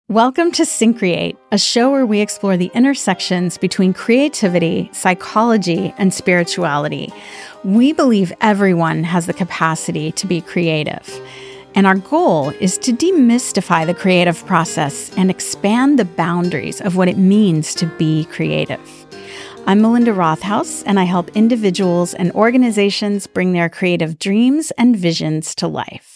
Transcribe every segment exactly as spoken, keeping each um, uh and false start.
Welcome to Syncreate, a show where we explore the intersections between creativity, psychology, and spirituality. We believe everyone has the capacity to be creative, and our goal is to demystify the creative process and expand the boundaries of what it means to be creative. I'm Melinda Rothaus, and I help individuals and organizations bring their creative dreams and visions to life.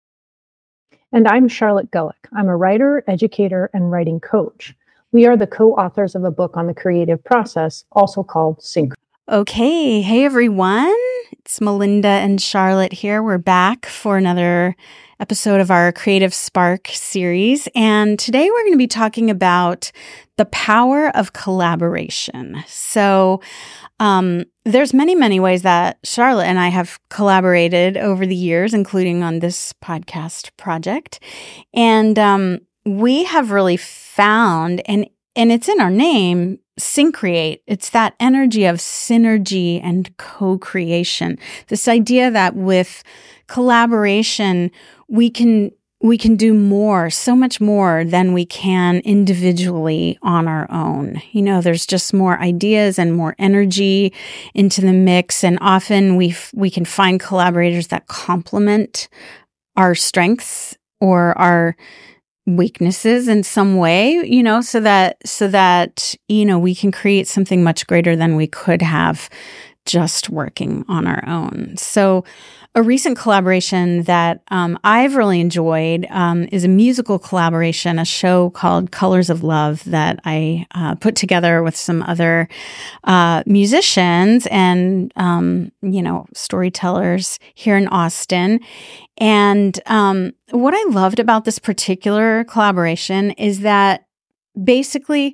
And I'm Charlotte Gulick. I'm a writer, educator, and writing coach. We are the co-authors of a book on the creative process, also called Sync. Okay, hey everyone. It's Melinda and Charlotte here. We're back for another episode of our Creative Spark series. And today we're going to be talking about the power of collaboration. So um, there's many, many ways that Charlotte and I have collaborated over the years, including on this podcast project. And um, we have really found, and, and it's in our name, Syncreate. It's that energy of synergy and co-creation. This idea that with collaboration, we can we can do more, so much more than we can individually on our own. You know, there's just more ideas and more energy into the mix, and often we f- we can find collaborators that complement our strengths or our weaknesses in some way, you know, so that so that you know we can create something much greater than we could have just working on our own. So a recent collaboration that um, I've really enjoyed um, is a musical collaboration, a show called Colors of Love that I uh, put together with some other uh, musicians and, um, you know, storytellers here in Austin. And um, what I loved about this particular collaboration is that basically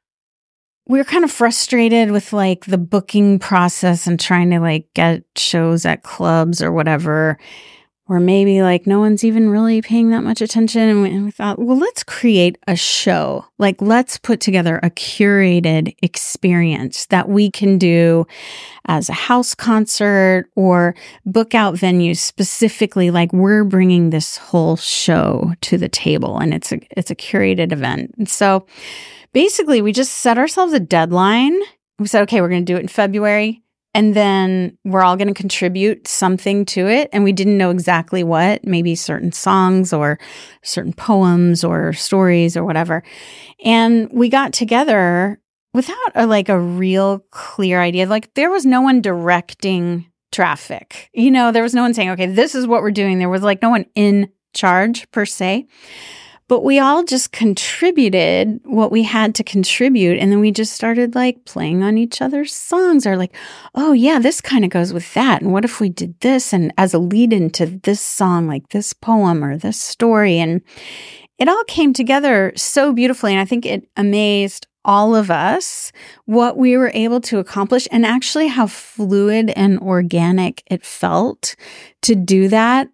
we were kind of frustrated with like the booking process and trying to like get shows at clubs or whatever, or maybe like no one's even really paying that much attention. And we, and we thought, well, let's create a show. Like, let's put together a curated experience that we can do as a house concert or book out venues specifically. Like, we're bringing this whole show to the table, and it's a it's a curated event. And so basically, we just set ourselves a deadline. We said, okay, we're going to do it in February, and then we're all going to contribute something to it. And we didn't know exactly what, maybe certain songs or certain poems or stories or whatever. And we got together without a, like a real clear idea. Like, there was no one directing traffic. You know, there was no one saying, okay, this is what we're doing. There was like no one in charge per se. But we all just contributed what we had to contribute. And then we just started like playing on each other's songs, or like, oh yeah, this kind of goes with that. And what if we did this? And as a lead into this song, like this poem or this story. And it all came together so beautifully. And I think it amazed all of us what we were able to accomplish, and actually how fluid and organic it felt to do that.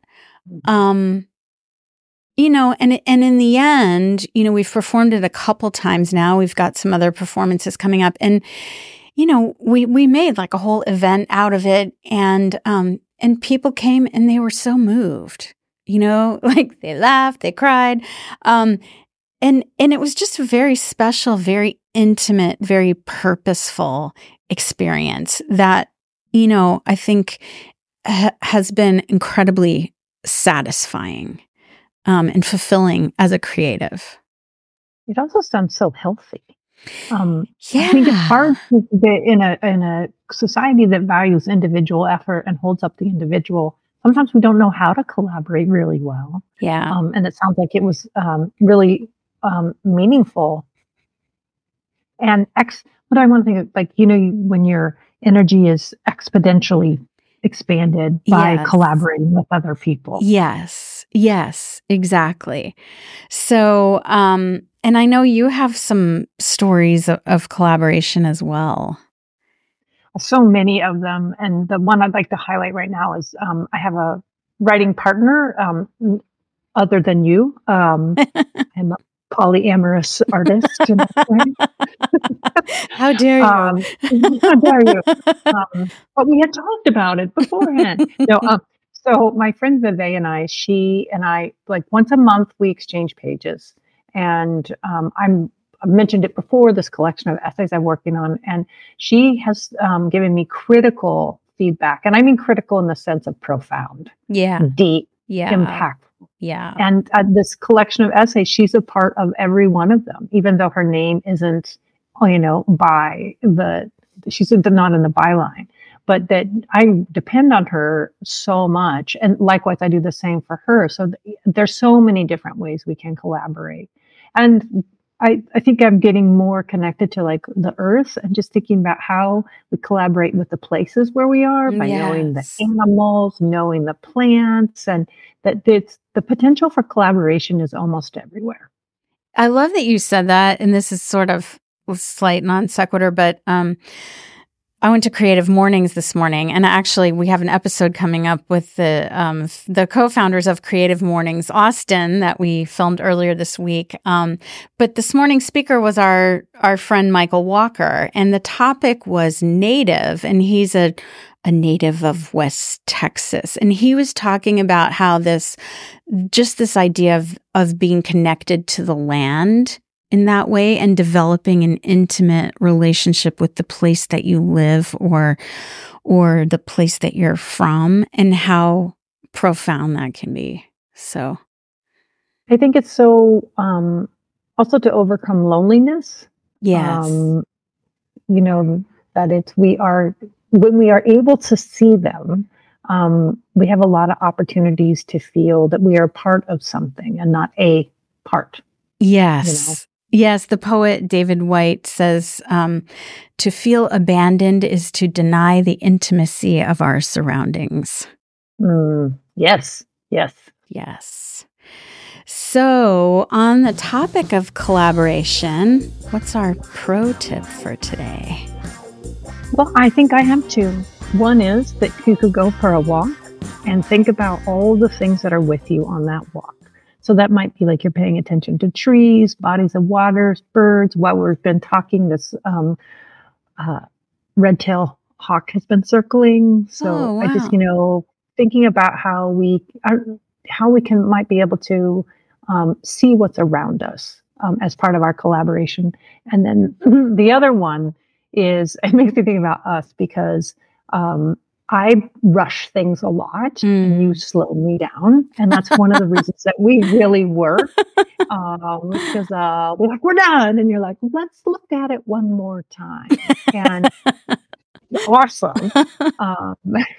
Um, You know, and and in the end, you know, we've performed it a couple times now. We've got some other performances coming up, and you know, we we made like a whole event out of it, and um and people came and they were so moved. You know, like they laughed, they cried, um, and and it was just a very special, very intimate, very purposeful experience that, you know, I think ha- has been incredibly satisfying. Um, and fulfilling as a creative. It also sounds so healthy. Um, yeah. I think it's hard to get in a in a society that values individual effort and holds up the individual. Sometimes we don't know how to collaborate really well. Yeah. Um, and it sounds like it was um, really um, meaningful. And ex- what I want to think of, like, you know, when your energy is exponentially expanded by yes. collaborating with other people. Yes. Yes, exactly. So, um, and I know you have some stories of, of collaboration as well. So many of them. And the one I'd like to highlight right now is um, I have a writing partner um, other than you. Um, I'm a polyamorous artist. How dare you? Um, how dare you? Um, but we had talked about it beforehand. No, um, so my friend Vivek and I, she and I, like once a month, we exchange pages. and um, I'm I mentioned it before, this collection of essays I'm working on, and she has um, given me critical feedback. And I mean critical in the sense of profound, Yeah. deep, Yeah. impactful. Yeah. And uh, this collection of essays, she's a part of every one of them, even though her name isn't, you know, by the, she's not in the byline. But that I depend on her so much. And likewise, I do the same for her. So th- there's so many different ways we can collaborate. And I, I think I'm getting more connected to like the earth and just thinking about how we collaborate with the places where we are by Yes. knowing the animals, knowing the plants, and that it's the potential for collaboration is almost everywhere. I love that you said that. And this is sort of a slight non sequitur, but um, I went to Creative Mornings this morning, and actually we have an episode coming up with the um, the co-founders of Creative Mornings, Austin, that we filmed earlier this week. Um, but this morning's speaker was our our friend Michael Walker, and the topic was native, and he's a a native of West Texas, and he was talking about how this just this idea of of being connected to the land in that way and developing an intimate relationship with the place that you live or or the place that you're from, and how profound that can be. So I think it's so um, also to overcome loneliness. yes. Um, you know, that it's, we are, when we are able to see them, um, we have a lot of opportunities to feel that we are part of something and not a part. Yes. You know? Yes, the poet David White says, um, to feel abandoned is to deny the intimacy of our surroundings. Mm, yes, yes. Yes. So, on the topic of collaboration, what's our pro tip for today? Well, I think I have two. One is that you could go for a walk and think about all the things that are with you on that walk. So that might be like you're paying attention to trees, bodies of water, birds. While we've been talking, this um, uh, red-tailed hawk has been circling. So Oh, wow. I just, you know, thinking about how we are, how we can might be able to um, see what's around us um, as part of our collaboration. And then the other one is, it makes me think about us because um, I rush things a lot mm. and you slow me down. And that's one of the reasons that we really work. Um, because uh, we're like, we're done. And you're like, let's look at it one more time. And awesome. Um,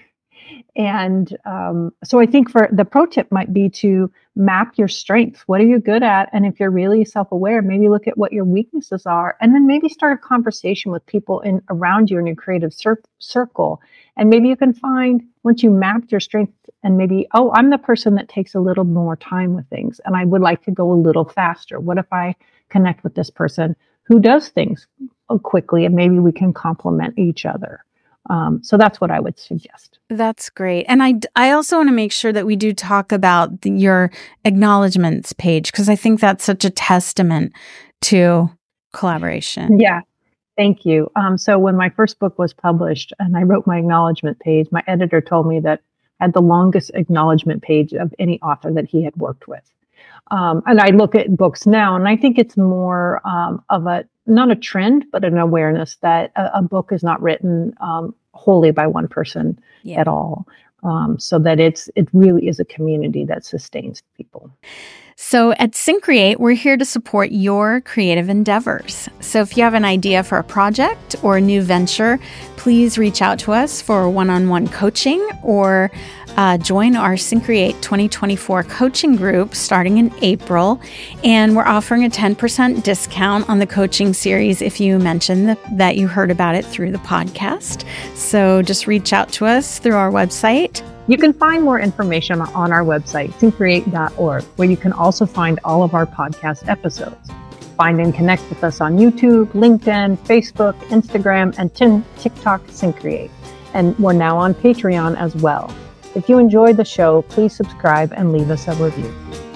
and um, so I think for the pro tip might be to map your strengths. What are you good at? And if you're really self-aware, maybe look at what your weaknesses are, and then maybe start a conversation with people in around you in your creative cir- circle. And maybe you can find, once you mapped your strengths, and maybe, oh, I'm the person that takes a little more time with things, and I would like to go a little faster. What if I connect with this person who does things quickly, and maybe we can complement each other? Um, so that's what I would suggest. That's great. And I, I also want to make sure that we do talk about the, your acknowledgements page, because I think that's such a testament to collaboration. Yeah. Thank you. Um, so when my first book was published and I wrote my acknowledgement page, my editor told me that I had the longest acknowledgement page of any author that he had worked with. Um, and I look at books now, and I think it's more um, of a, not a trend, but an awareness that a, a book is not written um, wholly by one person yeah. at all. Um, so that it's it really is a community that sustains people. So at Syncreate, we're here to support your creative endeavors. So if you have an idea for a project or a new venture, please reach out to us for one-on-one coaching, or uh, join our Syncreate twenty twenty-four coaching group starting in April. And we're offering a ten percent discount on the coaching series if you mention the, that you heard about it through the podcast. So just reach out to us through our website. You can find more information on our website, syncreate dot org, where you can also find all of our podcast episodes. Find and connect with us on YouTube, LinkedIn, Facebook, Instagram, and t- TikTok, Syncreate. And we're now on Patreon as well. If you enjoyed the show, please subscribe and leave us a review.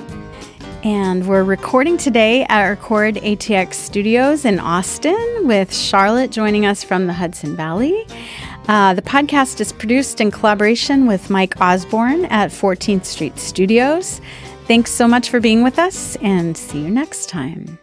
And we're recording today at Record A T X Studios in Austin, with Charlotte joining us from the Hudson Valley. Uh, the podcast is produced in collaboration with Mike Osborne at fourteenth Street Studios. Thanks so much for being with us, and see you next time.